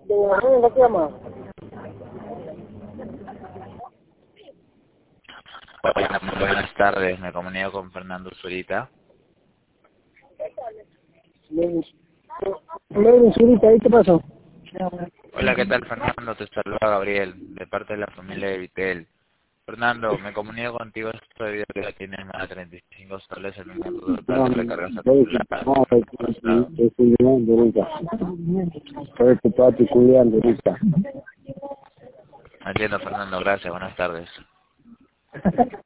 ¿Qué llama? Hola, muy buenas tardes. Me comunico con Fernando Zurita. Lady Zurita, ¿ahí qué pasó? Hola, ¿qué tal, Fernando? Te saluda Gabriel, de parte de la familia de Vitel. Fernando, me comunico contigo debido a que ya tienes más de 35 soles en un monto total de recargas acumuladas. Estoy cuidando ahorita. Estoy ocupado y cuidando ahorita. Entiendo, Fernando. Gracias. Buenas tardes.